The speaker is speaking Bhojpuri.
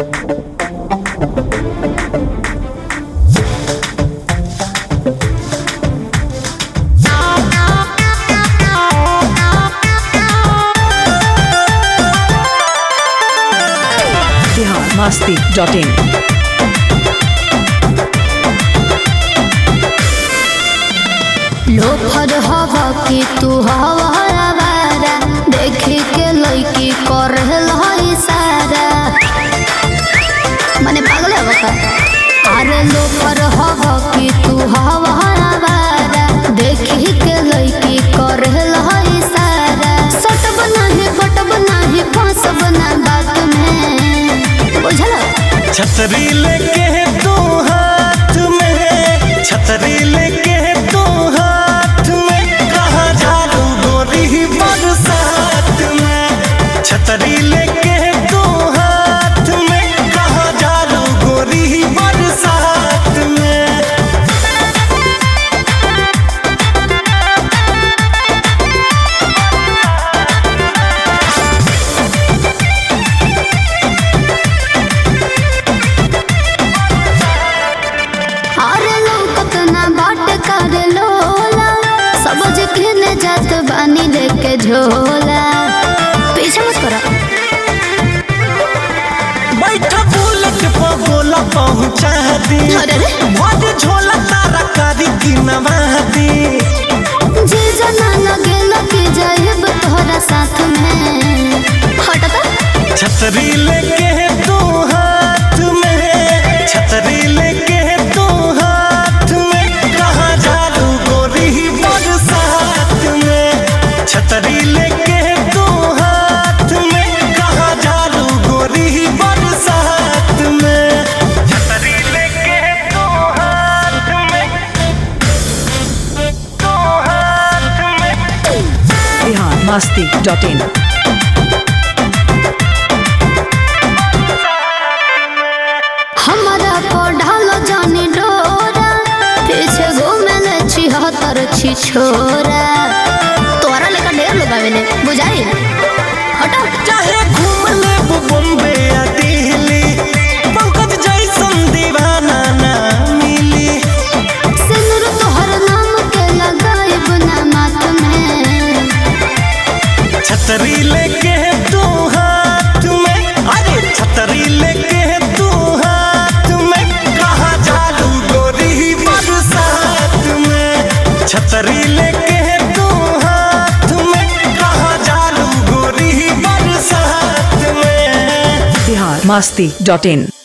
masti.in लोफर हवा की तू हवा आवारा देख के लइकी कर इशारा माने पागल है बता। अरे लोफर हवा की तू हवा आवारा देख के लइकी कर इशारा सट बना है फट बना है फांस बना बात में बुझला। छतरी लेके तू हाथ में छतरी लेके तू हाथ में कहाँ झाड़ू गोरी बरसात में। छतरी लेके तू हाथ में कहाँ झाड़ू गोरी बरसात में। जात बानी लेके झोला पीछे मत करा। बैठा बुलेट पर गोला पहुंचा दी भर झोला तारा कारी की नवा दी। जी जना लगे लगे जाइब तोहरा साथ में हटता। छतरी लेके तू हाथ में छतरी लेके तू हाथ में कहाँ झाड़ू गोरी बरसात में। छतरी लेके तू हाथ में कहाँ झाड़ू गोरी बरसात में। छतरी लेके तू हाथ में masti.in हमारा पढ़ालो जानी डोरा पीछे घूमे ले छिहत्तर छी छोरा तोरा लेकर ढेर लोग आवेले बुझाई हटो। चाहे घूम ले बॉम्बे या दिल्ली पंकज जैसन दीवाना ना मिली। सिंदूर तोहर नाम के लगाइब ना माथ में। छतरी लेके तू हाथ में अरे छतरी लेके तू हाथ में कहाँ झाड़ू गोरी बरसात में। छतरी लेके तू हाथ में कहाँ झाड़ू गोरी बरसात में। masti.in